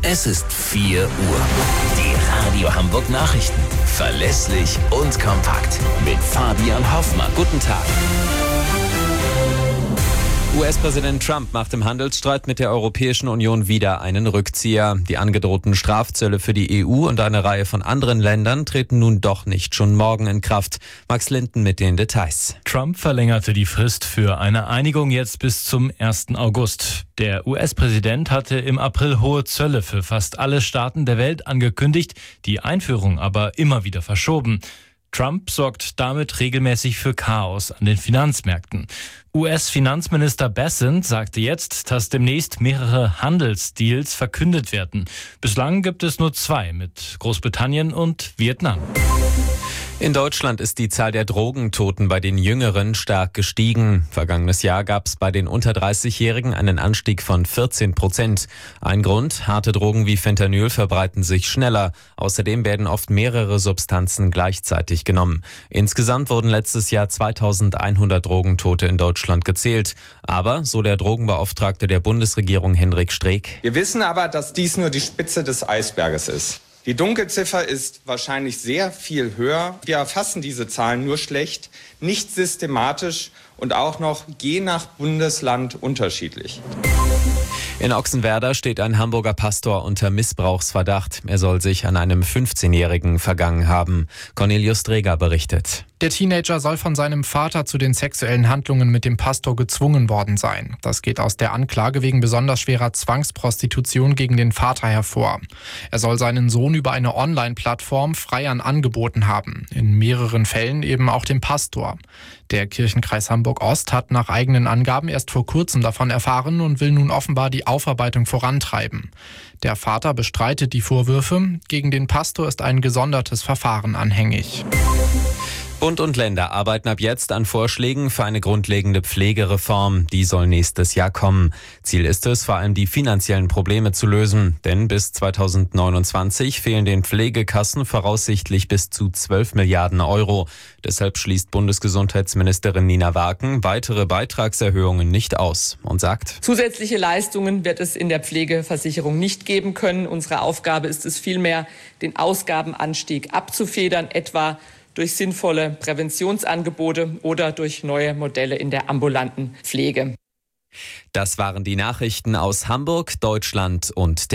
Es ist 4 Uhr. Die Radio Hamburg Nachrichten. Verlässlich und kompakt. Mit Fabian Hoffmann. Guten Tag. US-Präsident Trump macht im Handelsstreit mit der Europäischen Union wieder einen Rückzieher. Die angedrohten Strafzölle für die EU und eine Reihe von anderen Ländern treten nun doch nicht schon morgen in Kraft. Max Linden mit den Details. Trump verlängerte die Frist für eine Einigung jetzt bis zum 1. August. Der US-Präsident hatte im April hohe Zölle für fast alle Staaten der Welt angekündigt, die Einführung aber immer wieder verschoben. Trump sorgt damit regelmäßig für Chaos an den Finanzmärkten. US-Finanzminister Bessent sagte jetzt, dass demnächst mehrere Handelsdeals verkündet werden. Bislang gibt es nur 2 mit Großbritannien und Vietnam. In Deutschland ist die Zahl der Drogentoten bei den Jüngeren stark gestiegen. Vergangenes Jahr gab es bei den unter 30-Jährigen einen Anstieg von 14%. Ein Grund: harte Drogen wie Fentanyl verbreiten sich schneller. Außerdem werden oft mehrere Substanzen gleichzeitig genommen. Insgesamt wurden letztes Jahr 2100 Drogentote in Deutschland gezählt. Aber, so der Drogenbeauftragte der Bundesregierung Henrik Streeck: Wir wissen aber, dass dies nur die Spitze des Eisberges ist. Die Dunkelziffer ist wahrscheinlich sehr viel höher. Wir erfassen diese Zahlen nur schlecht, nicht systematisch und auch noch je nach Bundesland unterschiedlich. In Ochsenwerder steht ein Hamburger Pastor unter Missbrauchsverdacht. Er soll sich an einem 15-Jährigen vergangen haben. Cornelius Dreger berichtet. Der Teenager soll von seinem Vater zu den sexuellen Handlungen mit dem Pastor gezwungen worden sein. Das geht aus der Anklage wegen besonders schwerer Zwangsprostitution gegen den Vater hervor. Er soll seinen Sohn über eine Online-Plattform Freiern angeboten haben. In mehreren Fällen eben auch dem Pastor. Der Kirchenkreis Hamburg-Ost hat nach eigenen Angaben erst vor kurzem davon erfahren und will nun offenbar die Aufarbeitung vorantreiben. Der Vater bestreitet die Vorwürfe. Gegen den Pastor ist ein gesondertes Verfahren anhängig. Bund und Länder arbeiten ab jetzt an Vorschlägen für eine grundlegende Pflegereform. Die soll nächstes Jahr kommen. Ziel ist es, vor allem die finanziellen Probleme zu lösen. Denn bis 2029 fehlen den Pflegekassen voraussichtlich bis zu 12 Milliarden Euro. Deshalb schließt Bundesgesundheitsministerin Nina Waken weitere Beitragserhöhungen nicht aus und sagt: Zusätzliche Leistungen wird es in der Pflegeversicherung nicht geben können. Unsere Aufgabe ist es vielmehr, den Ausgabenanstieg abzufedern, etwa durch sinnvolle Präventionsangebote oder durch neue Modelle in der ambulanten Pflege. Das waren die Nachrichten aus Hamburg, Deutschland und